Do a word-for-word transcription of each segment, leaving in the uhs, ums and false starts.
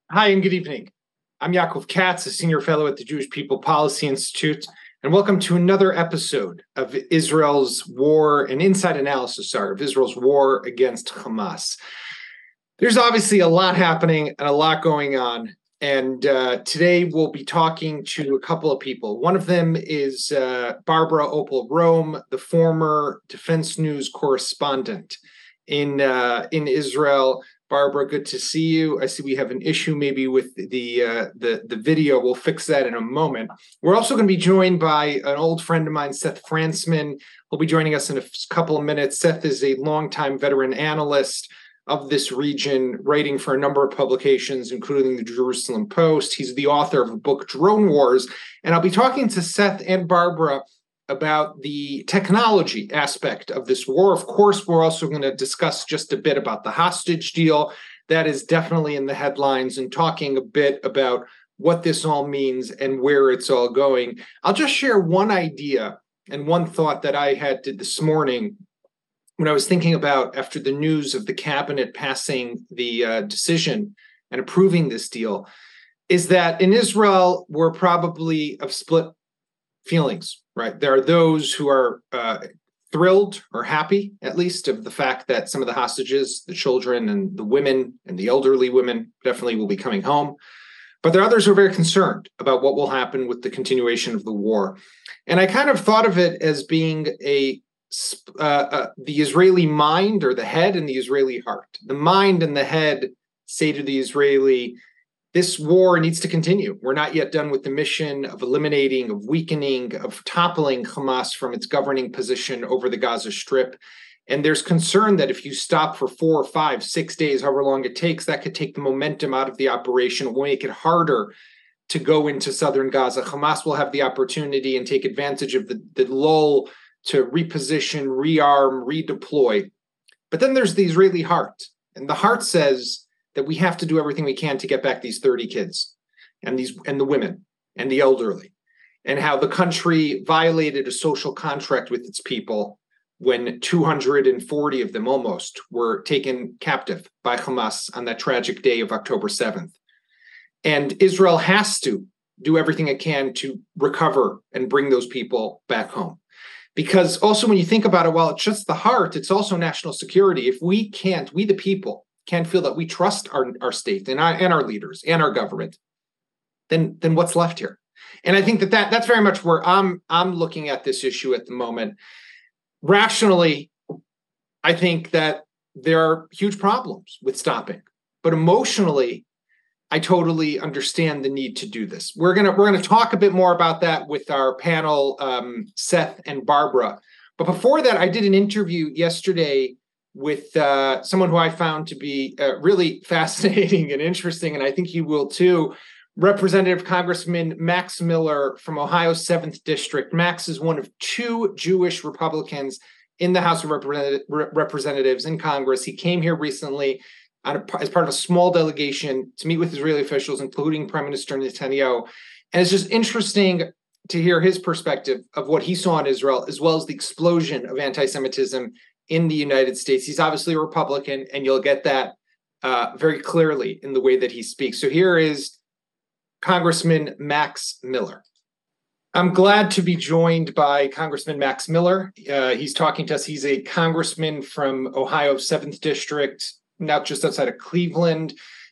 Hi, and good evening. I'm Yaakov Katz, a senior fellow at the Jewish People Policy Institute, and welcome to another episode of Israel's war, an inside analysis, sorry, of Israel's war against Hamas. There's obviously a lot happening and a lot going on, and uh, today we'll be talking to a couple of people. One of them is uh, Barbara Opel-Rome, the former Defense News correspondent in uh, in Israel. Barbara, good to see you. I see we have an issue maybe with the uh, the the video. We'll fix that in a moment. We're also going to be joined by an old friend of mine, Seth Frantzman. He'll be joining us in a couple of minutes. Seth is a longtime veteran analyst of this region, writing for a number of publications, including the Jerusalem Post. He's the author of a book, Drone Wars. And I'll be talking to Seth and Barbara about the technology aspect of this war. Of course, we're also going to discuss just a bit about the hostage deal. That is definitely in the headlines, and talking a bit about what this all means and where it's all going. I'll just share one idea and one thought that I had to this morning when I was thinking about, after the news of the cabinet passing the uh, decision and approving this deal, is that in Israel, we're probably of split feelings, right? There are those who are uh, thrilled or happy, at least, of the fact that some of the hostages, the children and the women and the elderly women, definitely will be coming home. But there are others who are very concerned about what will happen with the continuation of the war. And I kind of thought of it as being a uh, uh, the Israeli mind, or the head, and the Israeli heart. The mind and the head say to the Israeli, this war needs to continue. We're not yet done with the mission of eliminating, of weakening, of toppling Hamas from its governing position over the Gaza Strip. And there's concern that if you stop for four, five, six days, however long it takes, that could take the momentum out of the operation. It will make it harder to go into southern Gaza. Hamas will have the opportunity and take advantage of the, the lull to reposition, rearm, redeploy. But then there's the Israeli heart. And the heart says that we have to do everything we can to get back these thirty kids and these and the women and the elderly, and how the country violated a social contract with its people when two hundred forty of them almost were taken captive by Hamas on that tragic day of October seventh. And Israel has to do everything it can to recover and bring those people back home. Because also, when you think about it, while it's just the heart, it's also national security. If we can't, we the people, can't feel that we trust our, our state and our, and our leaders and our government, then, then what's left here? And I think that, that that's very much where I'm I'm looking at this issue at the moment. Rationally, I think that there are huge problems with stopping, but emotionally, I totally understand the need to do this. We're gonna we're gonna talk a bit more about that with our panel, um, Seth and Barbara. But before that, I did an interview yesterday with uh, someone who I found to be uh, really fascinating and interesting, and I think you will too. Representative Congressman Max Miller from Ohio's seventh District. Max is one of two Jewish Republicans in the House of Represent- Representatives in Congress. He came here recently on a, as part of a small delegation to meet with Israeli officials, including Prime Minister Netanyahu. And it's just interesting to hear his perspective of what he saw in Israel, as well as the explosion of anti-Semitism in the United States. He's obviously a Republican, and you'll get that uh, very clearly in the way that he speaks. So here is Congressman Max Miller. I'm glad to be joined by Congressman Max Miller. Uh, he's talking to us. He's a congressman from Ohio's seventh District, now just outside of Cleveland.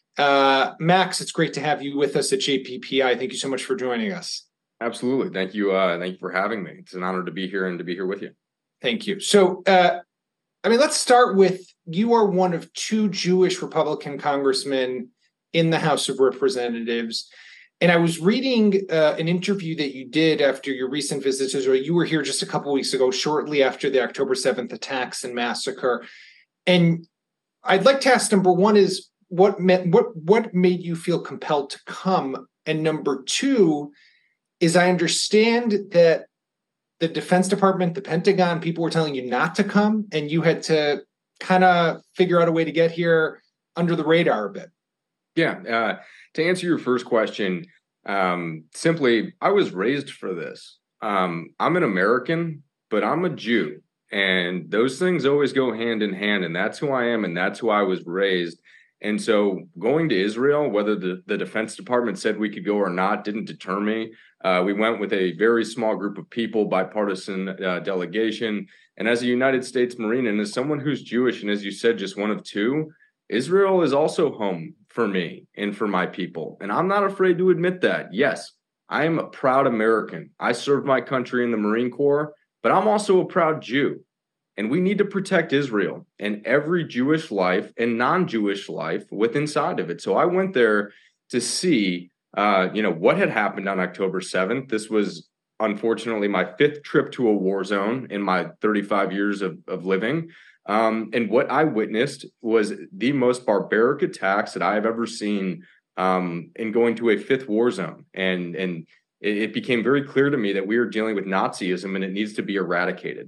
Uh, Max, it's great to have you with us at J P P I. Thank you so much for joining us. Absolutely. Thank you. Uh, thank you for having me. It's an honor to be here and to be here with you. Thank you. So, uh, I mean, let's start with, you are one of two Jewish Republican congressmen in the House of Representatives. And I was reading uh, an interview that you did after your recent visit to Israel. You were here just a couple of weeks ago, shortly after the October seventh attacks and massacre. And I'd like to ask, number one is, what meant, what what made you feel compelled to come? And number two is, I understand that the Defense Department, the Pentagon, people were telling you not to come, and you had to kind of figure out a way to get here under the radar a bit. Yeah. Uh, to answer your first question, um, simply, I was raised for this. Um, I'm an American, but I'm a Jew. And those things always go hand in hand. And that's who I am. And that's who I was raised. And so going to Israel, whether the, the Defense Department said we could go or not, didn't deter me. Uh, we went with a very small group of people, bipartisan uh, delegation. And as a United States Marine and as someone who's Jewish, and as you said, just one of two, Israel is also home for me and for my people. And I'm not afraid to admit that. Yes, I am a proud American. I served my country in the Marine Corps, but I'm also a proud Jew. And we need to protect Israel and every Jewish life and non-Jewish life with inside of it. So I went there to see, uh, you know, what had happened on October seventh. This was unfortunately my fifth trip to a war zone in my thirty-five years of, of living. Um, and what I witnessed was the most barbaric attacks that I have ever seen um, in going to a fifth war zone. And, and it, it became very clear to me that we are dealing with Nazism and it needs to be eradicated.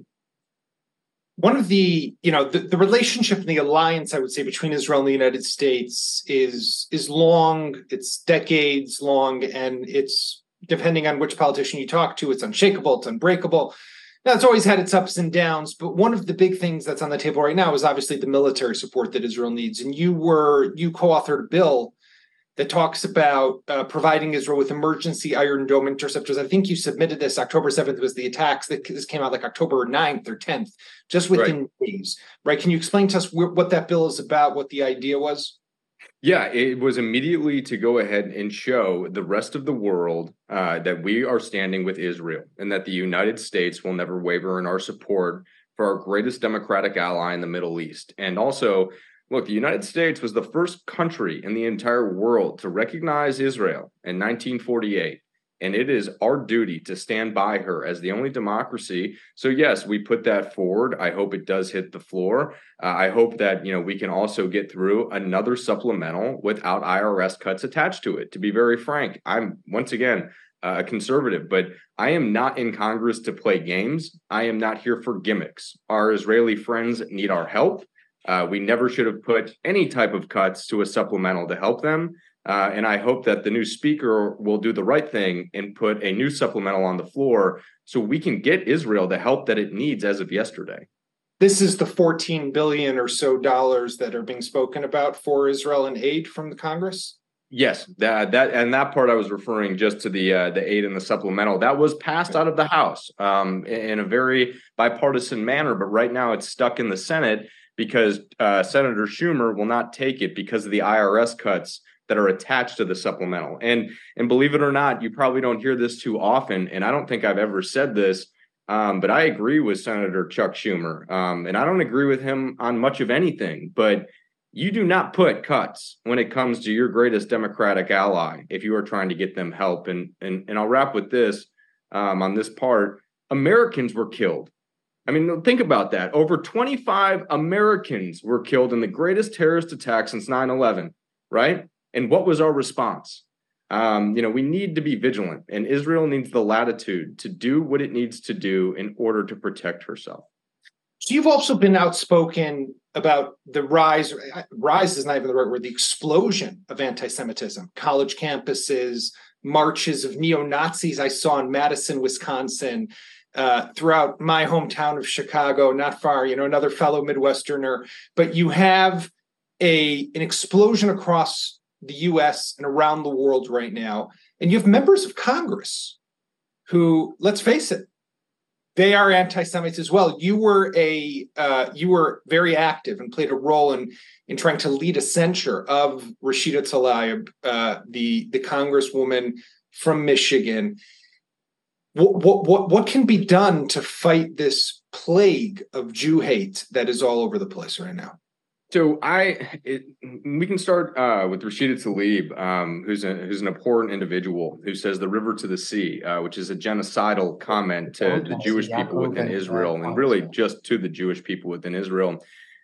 One of the, you know, the, the relationship and the alliance, I would say, between Israel and the United States is is long, it's decades long, and it's, depending on which politician you talk to, it's unshakable, it's unbreakable. Now, it's always had its ups and downs, but one of the big things that's on the table right now is obviously the military support that Israel needs. And you were, you co-authored a bill that talks about uh, providing Israel with emergency Iron Dome interceptors. I think you submitted this, October seventh was the attacks. This came out like October ninth or tenth, just within right. days, right? Can you explain to us wh- what that bill is about, what the idea was? Yeah, it was immediately to go ahead and show the rest of the world uh, that we are standing with Israel and that the United States will never waver in our support for our greatest democratic ally in the Middle East. And also, look, the United States was the first country in the entire world to recognize Israel in nineteen forty-eight. And it is our duty to stand by her as the only democracy. So, yes, we put that forward. I hope it does hit the floor. Uh, I hope that, you know, we can also get through another supplemental without I R S cuts attached to it. To be very frank, I'm, once again, a conservative, but I am not in Congress to play games. I am not here for gimmicks. Our Israeli friends need our help. Uh, we never should have put any type of cuts to a supplemental to help them. Uh, and I hope that the new speaker will do the right thing and put a new supplemental on the floor so we can get Israel the help that it needs as of yesterday. This is the fourteen billion or so dollars that are being spoken about for Israel in aid from the Congress? Yes, that that and that part I was referring just to the uh, the aid and the supplemental that was passed out of the House um, in a very bipartisan manner, but right now it's stuck in the Senate because uh, Senator Schumer will not take it because of the I R S cuts that are attached to the supplemental. And and believe it or not, you probably don't hear this too often, and I don't think I've ever said this, um, but I agree with Senator Chuck Schumer, um, and I don't agree with him on much of anything, but you do not put cuts when it comes to your greatest Democratic ally if you are trying to get them help. And and, and I'll wrap with this um, on this part. Americans were killed. I mean, think about that. Over twenty-five Americans were killed in the greatest terrorist attack since nine eleven, right? And what was our response? Um, you know, we need to be vigilant, and Israel needs the latitude to do what it needs to do in order to protect herself. So you've also been outspoken about the rise, rise is not even the right word, the explosion of anti-Semitism, college campuses, marches of neo-Nazis I saw in Madison, Wisconsin, uh, throughout my hometown of Chicago, not far, you know, another fellow Midwesterner. But you have a an explosion across the U S and around the world right now. And you have members of Congress who, let's face it, they are anti-Semites as well. You were a uh, you were very active and played a role in in trying to lead a censure of Rashida Tlaib, uh, the the Congresswoman from Michigan. What, what what what can be done to fight this plague of Jew hate that is all over the place right now? So I, it, we can start uh, with Rashida Tlaib, um, who's a, who's an abhorrent individual who says the river to the sea, uh, which is a genocidal comment to the Jewish people within Israel and really just to the Jewish people within Israel.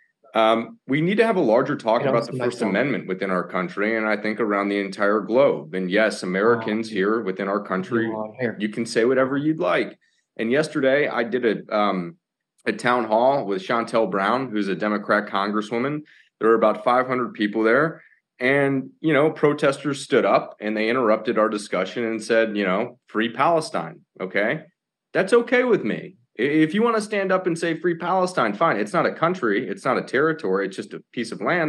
Um, we need to have a larger talk about the First Amendment within our country, and I think around the entire globe. And yes, Americans here within our country, you can say whatever you'd like. And yesterday I did a um, a town hall with Shontel Brown, who's a Democrat congresswoman. There were about five hundred people there. And, you know, protesters stood up and they interrupted our discussion and said, you know, free Palestine. Okay. That's okay with me. If you want to stand up and say free Palestine, fine. It's not a country. It's not a territory. It's just a piece of land.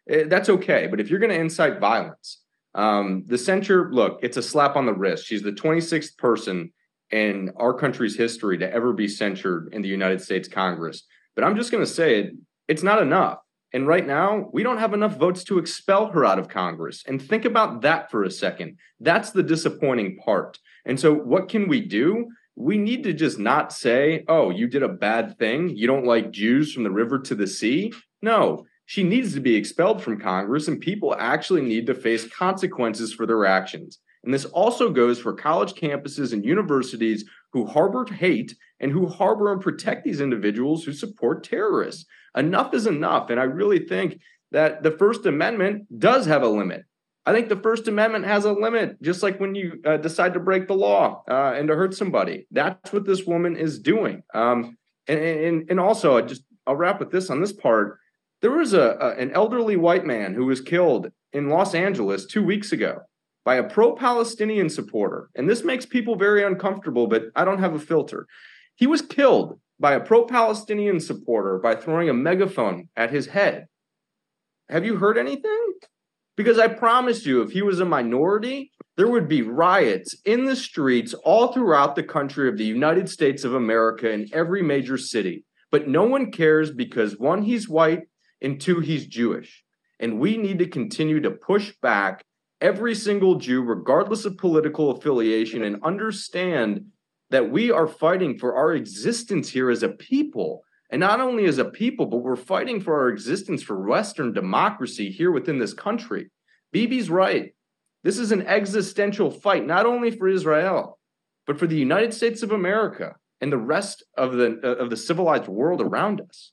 eh, that's okay. But if you're going to incite violence, um, the censure, look, it's a slap on the wrist. She's the twenty-sixth person in our country's history to ever be censured in the United States Congress. But I'm just going to say it, it's not enough. And right now, we don't have enough votes to expel her out of Congress. And think about that for a second. That's the disappointing part. And so what can we do? We need to just not say, oh, you did a bad thing. You don't like Jews from the river to the sea. No, she needs to be expelled from Congress, and people actually need to face consequences for their actions. And this also goes for college campuses and universities who harbor hate and who harbor and protect these individuals who support terrorists. Enough is enough. And I really think that the First Amendment does have a limit. I think the First Amendment has a limit, just like when you uh, decide to break the law uh, and to hurt somebody. That's what this woman is doing. Um, and, and, and also, I just I'll wrap with this on this part. There was a, a an elderly white man who was killed in Los Angeles two weeks ago by a pro-Palestinian supporter. And this makes people very uncomfortable, but I don't have a filter. He was killed by a pro-Palestinian supporter by throwing a megaphone at his head. Have you heard anything? Because I promise you, if he was a minority, there would be riots in the streets all throughout the country of the United States of America in every major city. But no one cares because one, he's white, and two, he's Jewish. And we need to continue to push back every single Jew, regardless of political affiliation, and understand that we are fighting for our existence here as a people. And not only as a people, but we're fighting for our existence for Western democracy here within this country. Bibi's right. This is an existential fight, not only for Israel, but for the United States of America and the rest of the, uh, of the civilized world around us.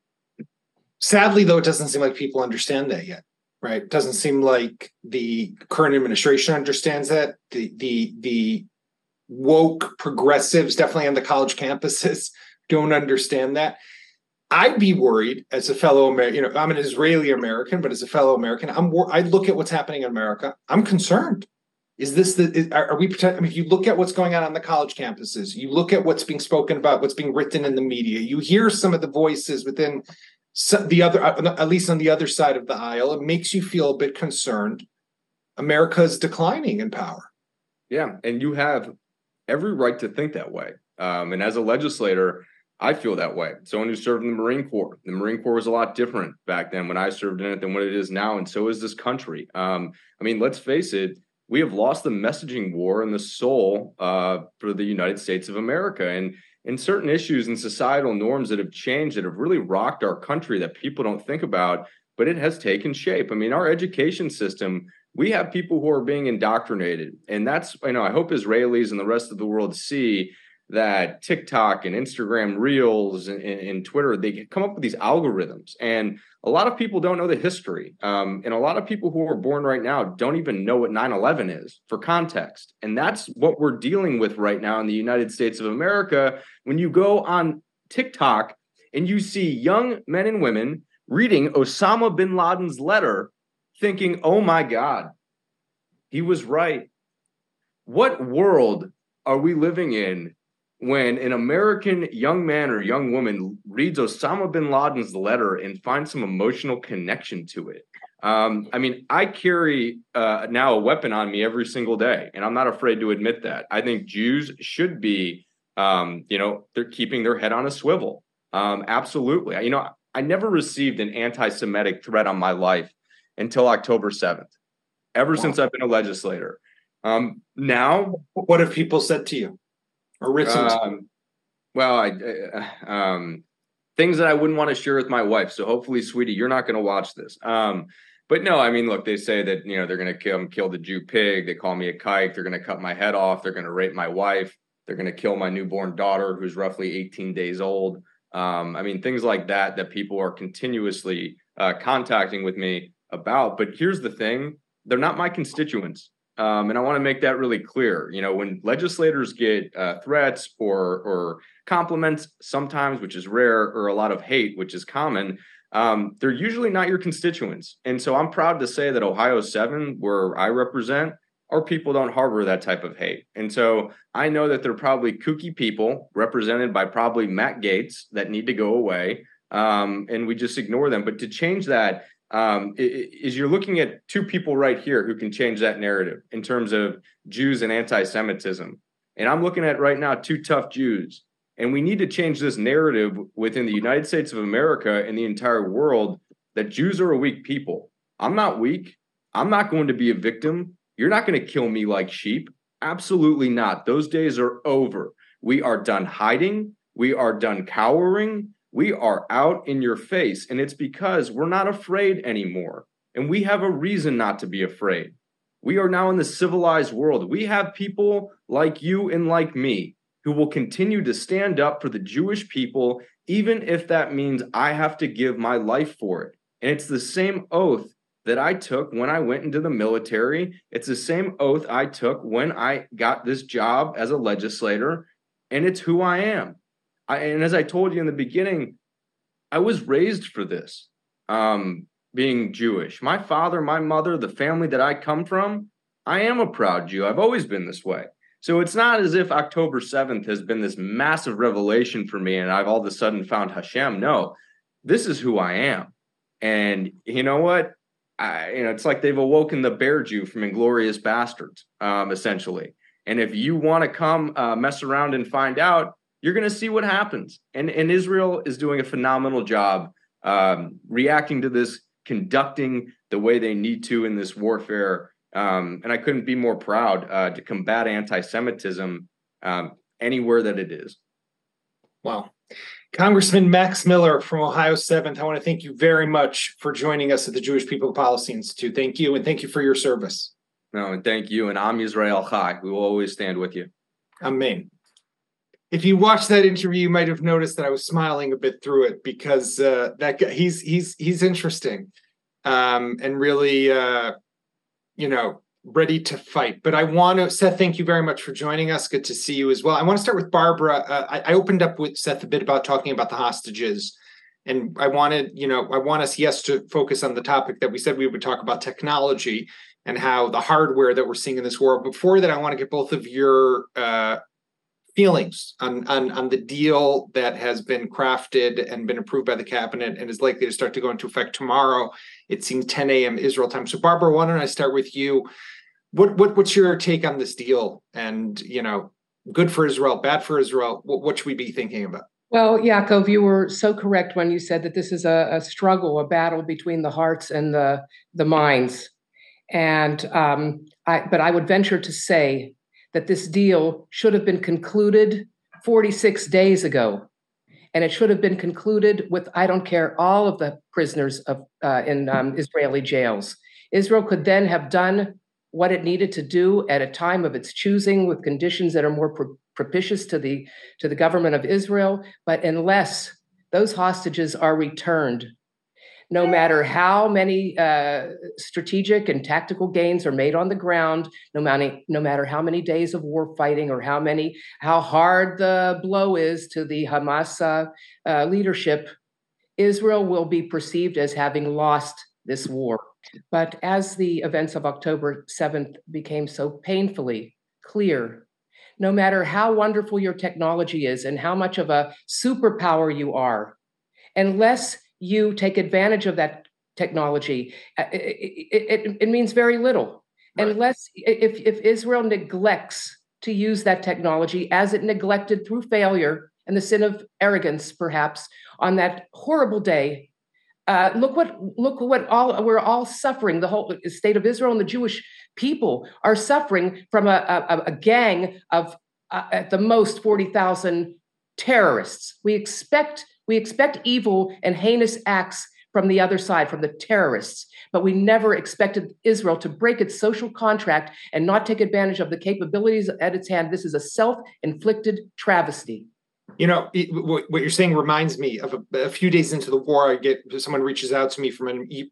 Sadly, though, it doesn't seem like people understand that yet. Right. It doesn't seem like the current administration understands that. The the the woke progressives, definitely on the college campuses, don't understand that. I'd be worried as a fellow American. You know, I'm an Israeli American, but as a fellow American, I'm. Wor- I look at what's happening in America. I'm concerned. Is this the? Is, are, are we? I mean, if you look at what's going on on the college campuses, you look at what's being spoken about, what's being written in the media. You hear some of the voices within. So the other, at least on the other side of the aisle, it makes you feel a bit concerned. America is declining in power. Yeah, and you have every right to think that way. Um, and as a legislator, I feel that way. Someone who served in the Marine Corps. The Marine Corps was a lot different back then when I served in it than what it is now, and so is this country. Um, I mean, let's face it, we have lost the messaging war and the soul uh, for the United States of America. And in certain issues and societal norms that have changed, that have really rocked our country that people don't think about, but it has taken shape. I mean, our education system, we have people who are being indoctrinated. And that's, you know, I hope Israelis and the rest of the world see that TikTok and Instagram Reels and, and, and Twitter, they come up with these algorithms. And a lot of people don't know the history. Um, and a lot of people who are born right now don't even know what nine eleven is for context. And that's what we're dealing with right now in the United States of America. When you go on TikTok and you see young men and women reading Osama bin Laden's letter, thinking, oh my God, he was right. What world are we living in when an American young man or young woman reads Osama bin Laden's letter and finds some emotional connection to it? Um, I mean, I carry uh, now a weapon on me every single day, and I'm not afraid to admit that. I think Jews should be, um, you know, they're keeping their head on a swivel. Um, absolutely. You know, I never received an anti-Semitic threat on my life until October seventh, ever wow. since I've been a legislator. Um, now, what have people said to you? Or written um, well, I, uh, um, things that I wouldn't want to share with my wife. So hopefully, sweetie, you're not going to watch this. Um, but no, I mean, look, they say that, you know, they're going to kill, kill the Jew pig. They call me a kike. They're going to cut my head off. They're going to rape my wife. They're going to kill my newborn daughter, who's roughly eighteen days old. Um, I mean, things like that, that people are continuously uh, contacting with me about. But here's the thing. They're not my constituents. Um, and I want to make that really clear. You know, when legislators get uh, threats or or compliments sometimes, which is rare, or a lot of hate, which is common, um, they're usually not your constituents. And so I'm proud to say that Ohio seven, where I represent, our people don't harbor that type of hate. And so I know that they're probably kooky people represented by probably Matt Gaetz that need to go away. Um, and we just ignore them. But to change that, um, is you're looking at two people right here who can change that narrative in terms of Jews and anti-Semitism. And I'm looking at right now two tough Jews. And we need to change this narrative within the United States of America and the entire world that Jews are a weak people. I'm not weak. I'm not going to be a victim. You're not going to kill me like sheep. Absolutely not. Those days are over. We are done hiding. We are done cowering. We are out in your face. And it's because we're not afraid anymore. And we have a reason not to be afraid. We are now in the civilized world. We have people like you and like me who will continue to stand up for the Jewish people, even if that means I have to give my life for it. And it's the same oath that I took when I went into the military. It's the same oath I took when I got this job as a legislator, and it's who I am. I, and as I told you in the beginning, I was raised for this, um, being Jewish. My father, my mother, the family that I come from, I am a proud Jew. I've always been this way. So it's not as if October seventh has been this massive revelation for me and I've all of a sudden found Hashem. No, this is who I am. And you know what? I, you know, it's like they've awoken the bear Jew from Inglourious Bastards, um, essentially. And if you want to come uh, mess around and find out, you're going to see what happens. And, and Israel is doing a phenomenal job um, reacting to this, conducting the way they need to in this warfare. Um, and I couldn't be more proud uh, to combat anti-Semitism um, anywhere that it is. Wow. Congressman Max Miller from Ohio seventh, I want to thank you very much for joining us at the Jewish People Policy Institute. Thank you, and thank you for your service. No, and thank you, and Am Yisrael Chai. We will always stand with you. Amen. If you watched that interview, you might have noticed that I was smiling a bit through it because uh, that guy, he's he's he's interesting um, and really, uh, you know, ready to fight. But I want to, Seth, thank you very much for joining us. Good to see you as well. I want to start with Barbara. Uh, I, I opened up with Seth a bit about talking about the hostages. And I wanted, you know, I want us, yes, to focus on the topic that we said we would talk about technology and how the hardware that we're seeing in this war. Before that, I want to get both of your uh, feelings on, on, on the deal that has been crafted and been approved by the cabinet and is likely to start to go into effect tomorrow. It seems ten a.m. Israel time. So Barbara, why don't I start with you? What, what what's your take on this deal? And, you know, good for Israel, bad for Israel. What, what should we be thinking about? Well, Yaakov, you were so correct when you said that this is a, a struggle, a battle between the hearts and the the minds. And um, I, but I would venture to say that this deal should have been concluded forty-six days ago, and it should have been concluded with, I don't care, all of the prisoners of uh, in um, Israeli jails. Israel could then have done what it needed to do at a time of its choosing with conditions that are more pro- propitious to the to the government of Israel. But unless those hostages are returned, no matter how many uh, strategic and tactical gains are made on the ground, no matter no matter how many days of war fighting or how many how hard the blow is to the Hamas uh, uh, leadership, Israel will be perceived as having lost this war. But as the events of October seventh became so painfully clear, no matter how wonderful your technology is and how much of a superpower you are, unless you take advantage of that technology, it, it, it means very little. Right. Unless if, if Israel neglects to use that technology as it neglected through failure and the sin of arrogance, perhaps, on that horrible day. Uh, look what look what all we're all suffering. The whole state of Israel and the Jewish people are suffering from a, a, a gang of uh, at the most forty thousand terrorists. We expect we expect evil and heinous acts from the other side, from the terrorists, but we never expected Israel to break its social contract and not take advantage of the capabilities at its hand. This is a self-inflicted travesty. You know, it, what, what you're saying reminds me of a, a few days into the war, I get someone reaches out to me from a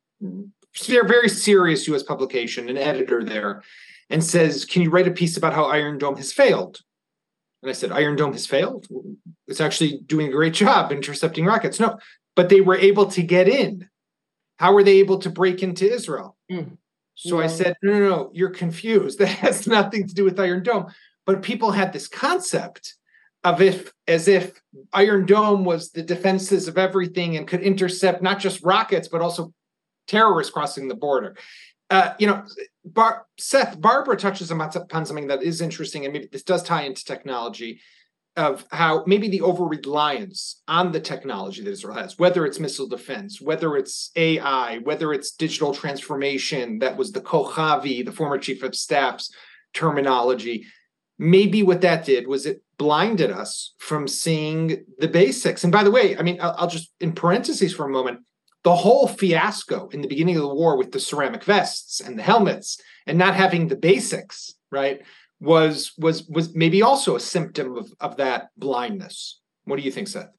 very serious U S publication, an editor there, and says, can you write a piece about how Iron Dome has failed? And I said, Iron Dome has failed? It's actually doing a great job intercepting rockets. No, but they were able to get in. How were they able to break into Israel? Mm. So yeah. I said, no, no, no, you're confused. That has nothing to do with Iron Dome. But people had this concept of if, as if Iron Dome was the defenses of everything and could intercept not just rockets, but also terrorists crossing the border. Uh, you know, Bar- Seth, Barbara touches upon something that is interesting, and maybe this does tie into technology, of how maybe the over-reliance on the technology that Israel has, whether it's missile defense, whether it's A I, whether it's digital transformation, that was the Kochavi, the former chief of staff's terminology. Maybe what that did was it blinded us from seeing the basics. And by the way, I mean, I'll, I'll just, in parentheses for a moment, the whole fiasco in the beginning of the war with the ceramic vests and the helmets and not having the basics, right, was was was maybe also a symptom of, of that blindness. What do you think, Seth?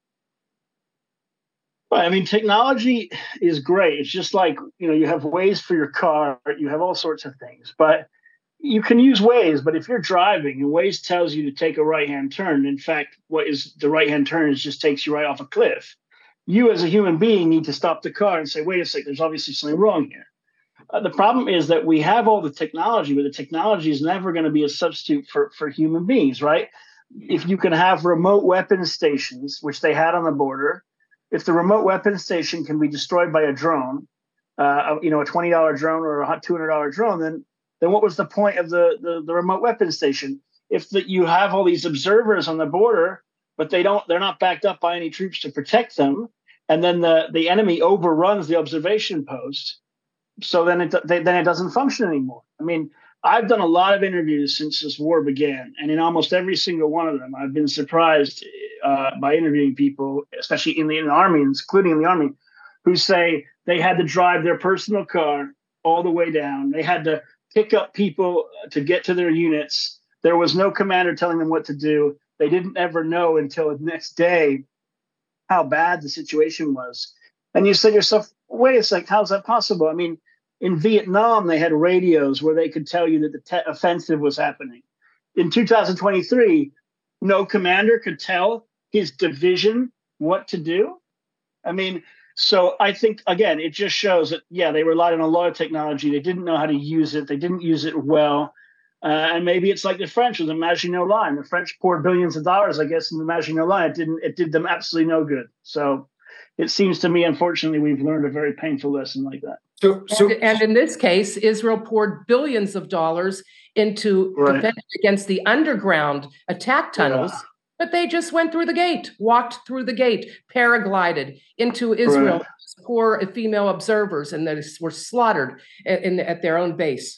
Well, I mean, technology is great. It's just like, you know, you have Waze for your car, you have all sorts of things, but you can use Waze. But if you're driving and Waze tells you to take a right-hand turn, in fact, what is the right-hand turn is just takes you right off a cliff. You as a human being need to stop the car and say, wait a second, there's obviously something wrong here. Uh, the problem is that we have all the technology, but the technology is never going to be a substitute for, for human beings, right? If you can have remote weapon stations, which they had on the border, if the remote weapon station can be destroyed by a drone, uh, you know, a twenty dollar drone or a two hundred dollar drone, then then what was the point of the, the, the remote weapon station? If the, you have all these observers on the border, but they don't, they're not backed up by any troops to protect them, and then the, the enemy overruns the observation post, so then it they, then it doesn't function anymore. I mean, I've done a lot of interviews since this war began, and in almost every single one of them, I've been surprised uh, by interviewing people, especially in the, in the army, including in the army, who say they had to drive their personal car all the way down. They had to pick up people to get to their units. There was no commander telling them what to do. They didn't ever know until the next day how bad the situation was. And you say to yourself, wait a second, how's that possible? I mean, in Vietnam, they had radios where they could tell you that the te- offensive was happening. In two thousand twenty-three, no commander could tell his division what to do. I mean, so I think, again, it just shows that, yeah, they relied on a lot of technology. They didn't know how to use it. They didn't use it well. Uh, and maybe it's like the French with the Maginot Line. The French poured billions of dollars, I guess, in the Maginot Line. It didn't. It did them absolutely no good. So it seems to me, unfortunately, we've learned a very painful lesson like that. So, so and, and in this case, Israel poured billions of dollars into right. defense against the underground attack tunnels, yeah. but they just went through the gate, walked through the gate, paraglided into Israel, right. poor female observers, and they were slaughtered at, in, at their own base.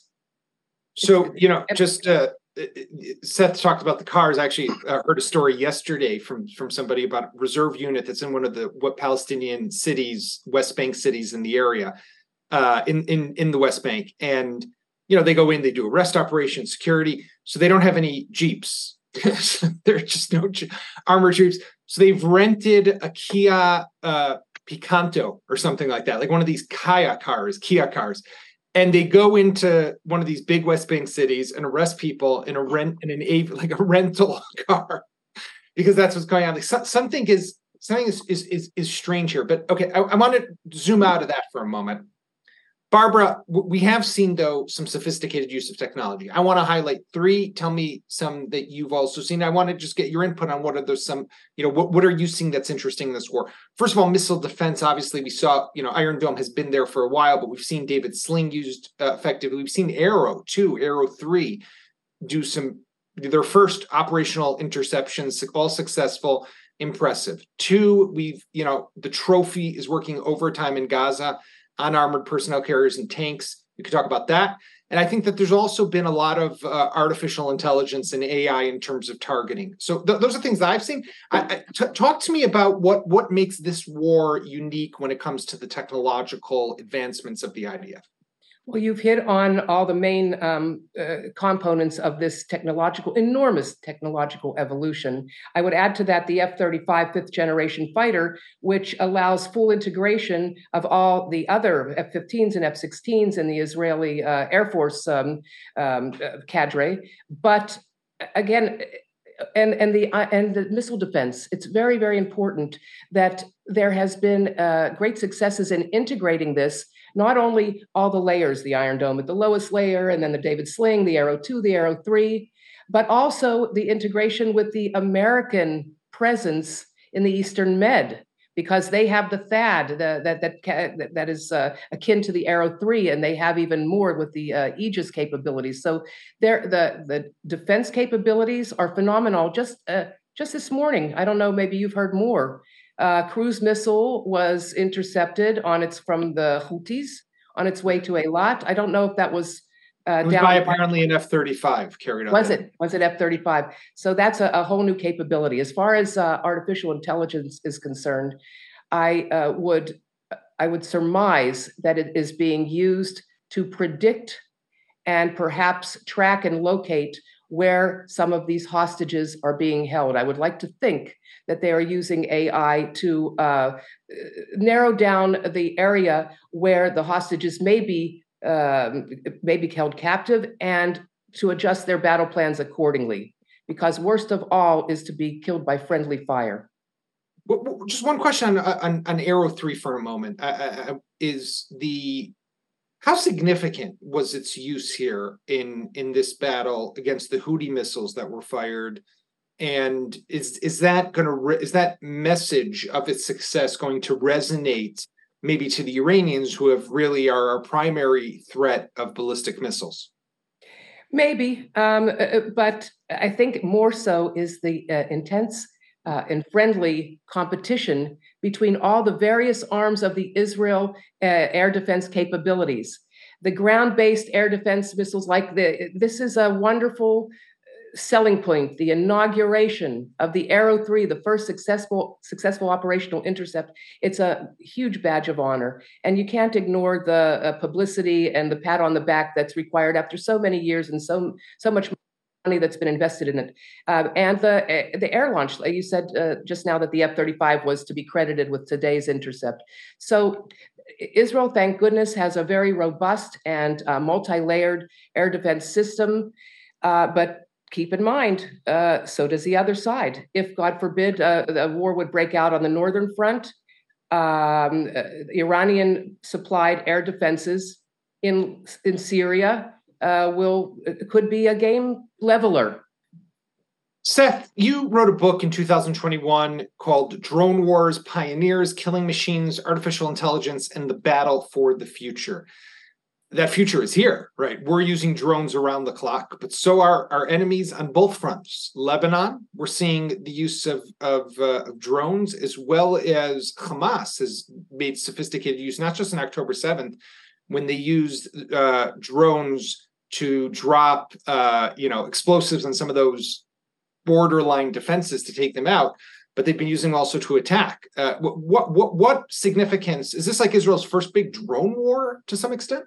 So, you know, just uh, Seth talked about the cars. I actually uh, heard a story yesterday from, from somebody about a reserve unit that's in one of the what Palestinian cities, West Bank cities in the area, uh, in, in, in the West Bank. And, you know, they go in, they do arrest operation, security. So they don't have any Jeeps. There are just no Jeep, armored Jeeps. So they've rented a Kia uh, Picanto or something like that, like one of these Kia cars, Kia cars. And they go into one of these big West Bank cities and arrest people in a rent in an like a rental car, because that's what's going on. Like so, something is something is, is is is strange here. But okay, I, I want to zoom out of that for a moment. Barbara, we have seen though some sophisticated use of technology. I want to highlight three. Tell me some that you've also seen. I want to just get your input on what are those some, you know, what, what are you seeing that's interesting in this war? First of all, missile defense. Obviously, we saw, you know, Iron Dome has been there for a while, but we've seen David Sling used uh, effectively. We've seen Arrow two, Arrow three do some, their first operational interceptions, all successful, impressive. Two, we've, you know, the Trophy is working overtime in Gaza on armored personnel carriers and tanks. We could talk about that. And I think that there's also been a lot of uh, artificial intelligence and A I in terms of targeting. So th- those are things that I've seen. I, I, t- talk to me about what, what makes this war unique when it comes to the technological advancements of the I D F. Well, you've hit on all the main um, uh, components of this technological, enormous technological evolution. I would add to that the F thirty-five fifth generation fighter, which allows full integration of all the other F fifteens and F sixteens in the Israeli uh, Air Force um, um, uh, cadre. But again, and and the uh, and the missile defense, it's very, very important that there has been uh, great successes in integrating this. Not only all the layers, the Iron Dome at the lowest layer, and then the David Sling, the Arrow two, the Arrow three, but also the integration with the American presence in the Eastern Med, because they have the THAAD the, that that that is uh, akin to the Arrow three, and they have even more with the uh, Aegis capabilities. So the the defense capabilities are phenomenal. Just uh, just this morning, I don't know, maybe you've heard more. Uh, cruise missile was intercepted on its from the Houthis on its way to Eilat. I don't know if that was. Uh, it was down by apparently an F thirty-five carried on. Was it? Was it F thirty-five? So that's a, a whole new capability. As far as uh, artificial intelligence is concerned, I uh, would I would surmise that it is being used to predict and perhaps track and locate where some of these hostages are being held. I would like to think that they are using A I to uh, narrow down the area where the hostages may be Um, may be held captive, and to adjust their battle plans accordingly, because worst of all is to be killed by friendly fire. Well, just one question on, on, on Arrow three for a moment. Uh, is the how significant was its use here in in this battle against the Houthi missiles that were fired? And is is that going to re- is that message of its success going to resonate maybe to the Iranians, who have really are our primary threat of ballistic missiles? Maybe, um, but I think more so is the uh, intense uh, and friendly competition between all the various arms of the Israel uh, air defense capabilities. The ground-based air defense missiles, like the, this is a wonderful selling point, the inauguration of the Arrow three, the first successful successful operational intercept. It's a huge badge of honor, and you can't ignore the uh, publicity and the pat on the back that's required after so many years and so so much money that's been invested in it. Uh, and the uh, the air launch, like you said uh, just now, that the F thirty-five was to be credited with today's intercept. So Israel, thank goodness, has a very robust and uh, multi-layered air defense system, uh, but keep in mind, uh, so does the other side. If, God forbid, uh, a war would break out on the northern front, um, uh, Iranian-supplied air defenses in in Syria uh, will could be a game leveler. Seth, you wrote a book in two thousand twenty-one called Drone Wars, Pioneers, Killing Machines, Artificial Intelligence, and the Battle for the Future. That future is here, right? We're using drones around the clock, but so are our enemies on both fronts. Lebanon, we're seeing the use of, of, uh, of drones, as well as Hamas has made sophisticated use, not just on October seventh, when they used uh, drones to drop, uh, you know, explosives on some of those borderline defenses to take them out, but they've been using also to attack. Uh, what, what, what significance, is this like Israel's first big drone war to some extent?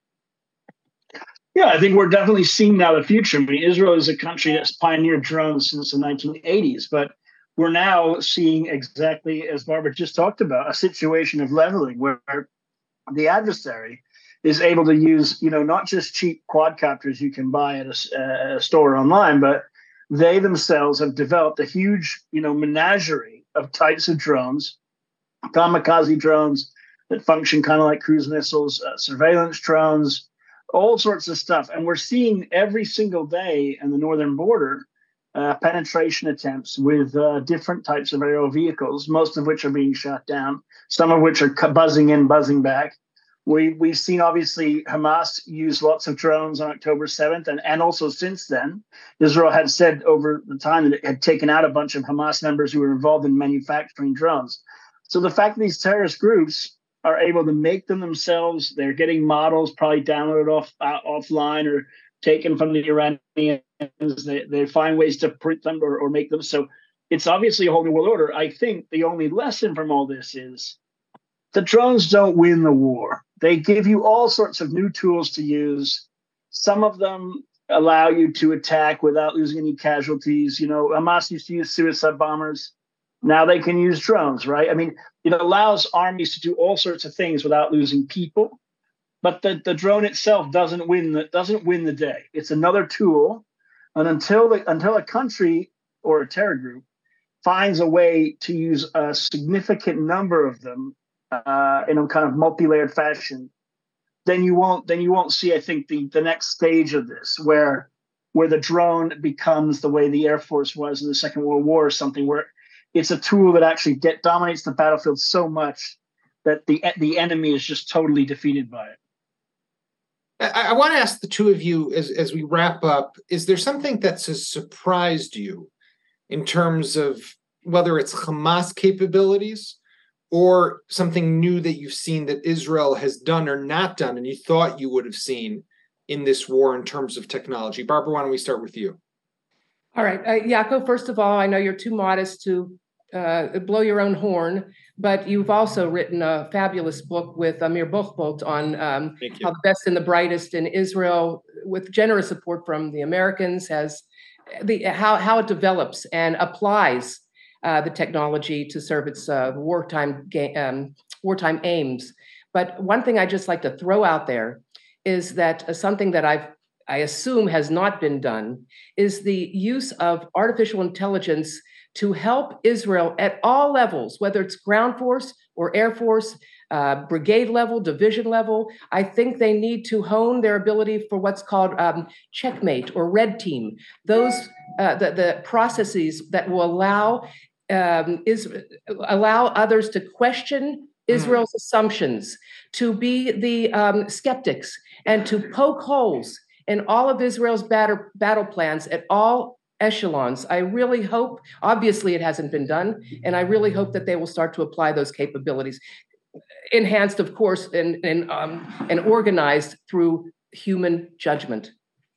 Yeah, I think we're definitely seeing now the future. I mean, Israel is a country that's pioneered drones since the nineteen eighties, but we're now seeing exactly, as Barbara just talked about, a situation of leveling where the adversary is able to use, you know, not just cheap quadcopters you can buy at a, a store online, but they themselves have developed a huge, you know, menagerie of types of drones, kamikaze drones that function kind of like cruise missiles, uh, surveillance drones, all sorts of stuff. And we're seeing every single day in the northern border uh, penetration attempts with uh, different types of aerial vehicles, most of which are being shot down, some of which are buzzing in, buzzing back. We, we've seen, obviously, Hamas use lots of drones on October seventh, and, and also since then. Israel had said over the time that it had taken out a bunch of Hamas members who were involved in manufacturing drones. So the fact that these terrorist groups are able to make them themselves, they're getting models probably downloaded off uh, offline or taken from the Iranians. They, they find ways to print them or, or make them. So it's obviously a whole new world order. I think the only lesson from all this is the drones don't win the war. They give you all sorts of new tools to use. Some of them allow you to attack without losing any casualties. You know, Hamas used to use suicide bombers. Now they can use drones, right? I mean, it allows armies to do all sorts of things without losing people. But the, the drone itself doesn't win the doesn't win the day. It's another tool. And until the, until a country or a terror group finds a way to use a significant number of them uh, in a kind of multi-layered fashion, then you won't then you won't see, I think, the, the next stage of this, where where the drone becomes the way the Air Force was in the Second World War, or something where it's a tool that actually get, dominates the battlefield so much that the the enemy is just totally defeated by it. I, I want to ask the two of you as, as we wrap up, is there something that's has surprised you in terms of whether it's Hamas capabilities or something new that you've seen that Israel has done or not done and you thought you would have seen in this war in terms of technology? Barbara, why don't we start with you? All right. Uh, Jaco, first of all, I know you're too modest to uh, blow your own horn, but you've also written a fabulous book with Amir Bochbolt on um, how the best and the brightest in Israel, with generous support from the Americans, has the how, how it develops and applies uh, the technology to serve its uh, wartime ga- um, wartime aims. But one thing I just like to throw out there is that uh, something that I've I assume has not been done is the use of artificial intelligence to help Israel at all levels, whether it's ground force or air force, uh, brigade level, division level. I think they need to hone their ability for what's called um, checkmate or red team, those uh, the, the processes that will allow um, is allow others to question Israel's mm. assumptions, to be the um, skeptics, and to poke holes in all of Israel's battle, battle plans at all echelons. I really hope, obviously it hasn't been done, and I really hope that they will start to apply those capabilities, enhanced, of course, and, and, um, and organized through human judgment.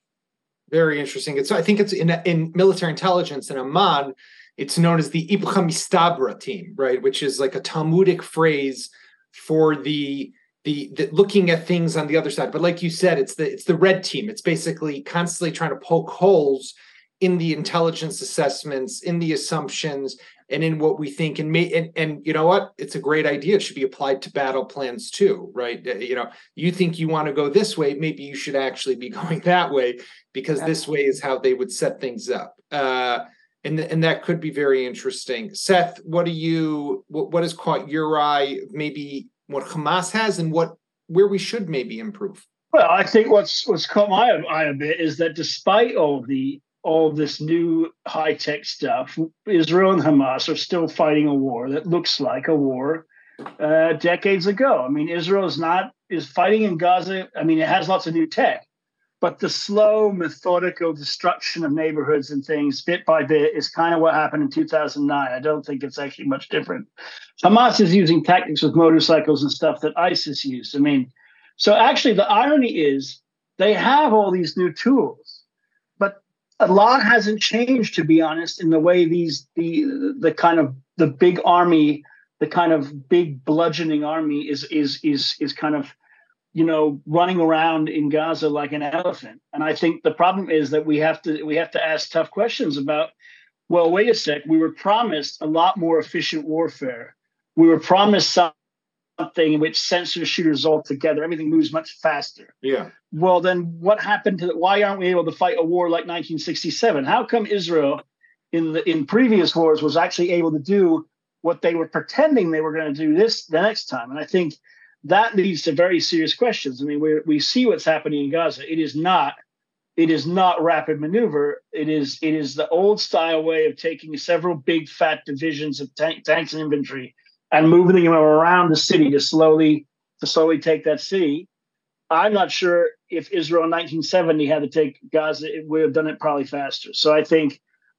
Very interesting. It's, I think it's in, in military intelligence in Amman, it's known as the Ibcha Mistabra team, right? Which is like a Talmudic phrase for the The, the looking at things on the other side. But like you said, it's the it's the red team. It's basically constantly trying to poke holes in the intelligence assessments, in the assumptions, and in what we think. And may, and, and you know what? It's a great idea. It should be applied to battle plans too, right? You know, you think you want to go this way, maybe you should actually be going that way, because this way is how they would set things up. Uh, and, and that could be very interesting. Seth, what do you what, what has caught your eye? Maybe what Hamas has and what where we should maybe improve? Well, I think what's what's caught my eye a bit is that despite all of the all of this new high tech stuff, Israel and Hamas are still fighting a war that looks like a war uh, decades ago. I mean, Israel is not is fighting in Gaza. I mean, it has lots of new tech, but the slow, methodical destruction of neighborhoods and things bit by bit is kind of what happened in two thousand nine. I don't think it's actually much different. Hamas is using tactics with motorcycles and stuff that ISIS used. I mean, so actually the irony is they have all these new tools, but a lot hasn't changed, to be honest, in the way these, the the kind of the big army, the kind of big bludgeoning army is is is is kind of, you know, running around in Gaza like an elephant. And I think the problem is that we have to we have to ask tough questions about, well, wait a sec, we were promised a lot more efficient warfare. We were promised something in which sensor shooters all together, everything moves much faster. Yeah. Well, then what happened to why aren't we able to fight a war like nineteen sixty-seven? How come Israel in the in previous wars was actually able to do what they were pretending they were going to do this the next time? And I think that leads to very serious questions. I mean, we we see what's happening in Gaza. It is not, it is not rapid maneuver. It is it is the old style way of taking several big fat divisions of tank, tanks and infantry and moving them around the city to slowly to slowly take that city. I'm not sure if Israel in nineteen seventy had to take Gaza, it would have done it probably faster. So I think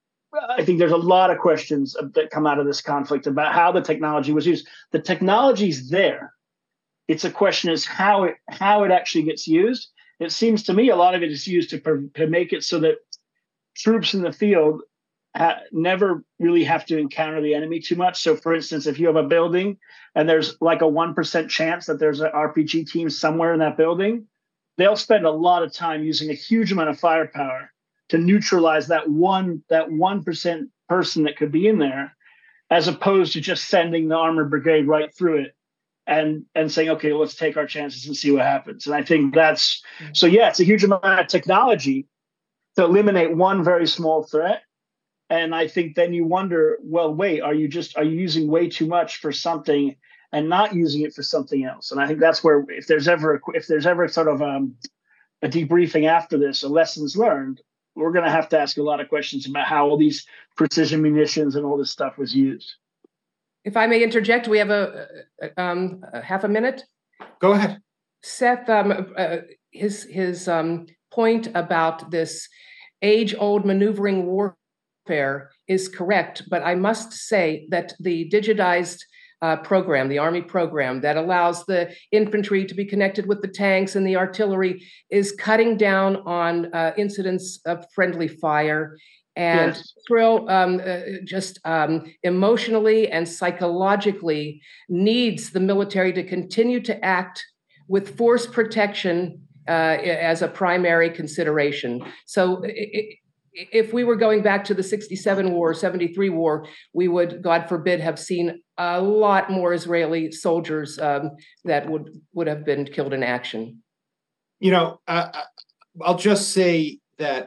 I think there's a lot of questions that come out of this conflict about how the technology was used. The technology's there. It's a question is how it how it actually gets used. It seems to me a lot of it is used to, to make it so that troops in the field ha- never really have to encounter the enemy too much. So, for instance, if you have a building and there's like a one percent chance that there's an R P G team somewhere in that building, they'll spend a lot of time using a huge amount of firepower to neutralize that one that one percent person that could be in there, as opposed to just sending the armored brigade right through it. And and saying, okay, let's take our chances and see what happens. And I think that's so. Yeah, it's a huge amount of technology to eliminate one very small threat. And I think then you wonder, well, wait, are you just are you using way too much for something and not using it for something else? And I think that's where if there's ever if there's ever sort of um, a debriefing after this, or lessons learned, we're going to have to ask a lot of questions about how all these precision munitions and all this stuff was used. If I may interject, we have a, a, um, a half a minute. Go ahead. Seth, um, uh, his his um, point about this age-old maneuvering warfare is correct, but I must say that the digitized uh, program, the Army program that allows the infantry to be connected with the tanks and the artillery, is cutting down on uh, incidents of friendly fire. And Yes. Israel um, uh, just um, emotionally and psychologically needs the military to continue to act with force protection uh, as a primary consideration. So it, if we were going back to the sixty-seven war, seventy-three war, we would, God forbid, have seen a lot more Israeli soldiers um, that would, would have been killed in action. You know, uh, I'll just say that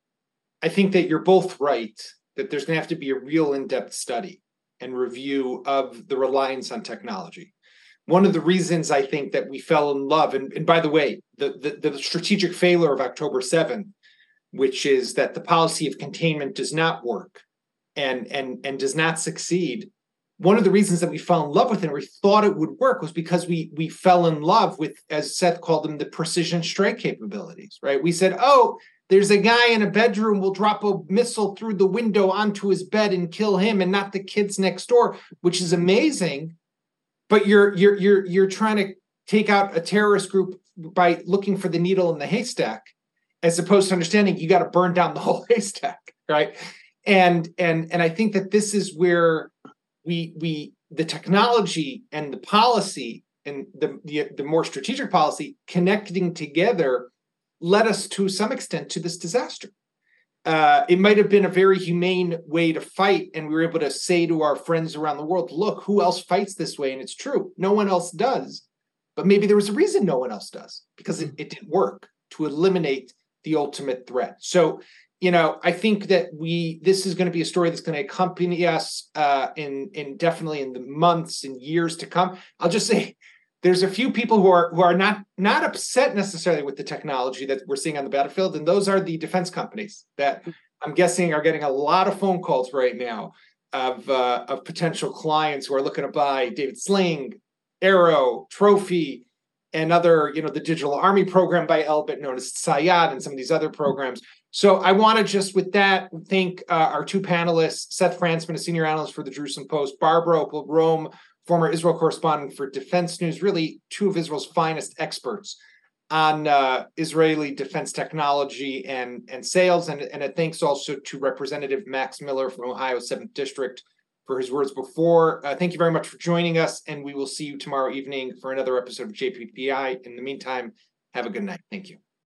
I think that you're both right, that there's going to have to be a real in-depth study and review of the reliance on technology. One of the reasons I think that we fell in love, and, and by the way, the, the, the strategic failure of October seventh, which is that the policy of containment does not work and, and, and does not succeed. One of the reasons that we fell in love with it and we thought it would work was because we we fell in love with, as Seth called them, the precision strike capabilities, right? We said, oh, there's a guy in a bedroom, we'll drop a missile through the window onto his bed and kill him and not the kids next door, which is amazing. But you're you're you're you're trying to take out a terrorist group by looking for the needle in the haystack, as opposed to understanding you got to burn down the whole haystack, right? And and and I think that this is where we we the technology and the policy and the the, the more strategic policy connecting together led us to some extent to this disaster. Uh, it might have been a very humane way to fight, and we were able to say to our friends around the world, look, who else fights this way? And it's true, no one else does. But maybe there was a reason no one else does, because it, it didn't work to eliminate the ultimate threat. So, you know, I think that we this is going to be a story that's going to accompany us uh, in, in definitely in the months and years to come. I'll just say, there's a few people who are who are not not upset necessarily with the technology that we're seeing on the battlefield, and those are the defense companies that I'm guessing are getting a lot of phone calls right now of uh, of potential clients who are looking to buy David Sling, Arrow, Trophy, and other, you know, the Digital Army program by Elbit, known as Sayad, and some of these other programs. So I want to just, with that, thank uh, our two panelists, Seth Frantzman, a senior analyst for the Jerusalem Post, Barbara Opel-Rome, former Israel correspondent for Defense News, really two of Israel's finest experts on uh, Israeli defense technology and, and sales. And, and a thanks also to Representative Max Miller from Ohio seventh District for his words before. Uh, thank you very much for joining us, and we will see you tomorrow evening for another episode of J P P I. In the meantime, have a good night. Thank you.